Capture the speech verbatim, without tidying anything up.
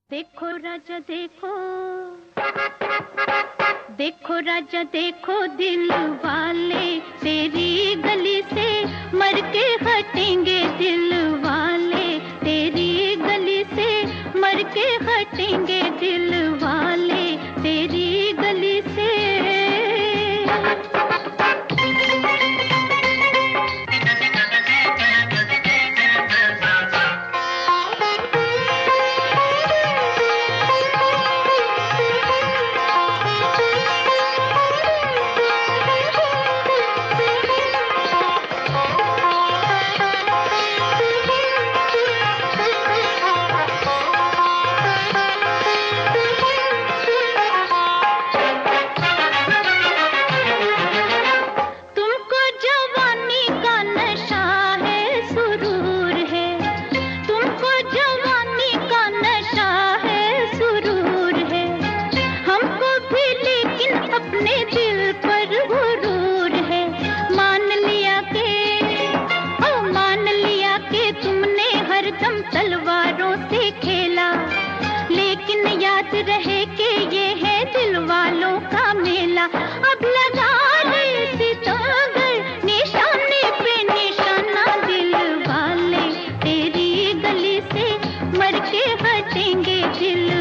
देखो राजा देखो, देखो राजा देखो, दिल वाले तेरी गली से मर के हटेंगे। दिल वाले तेरी गली से मर के हटेंगे। दिल वाले तेरी गली से। तलवारों से खेला, लेकिन याद रहे कि ये है दिल वालों का मेला। अब लगा ले सितागर निशाने पे निशाना। दिल वाले तेरी गली से मर के हटेंगे। दिल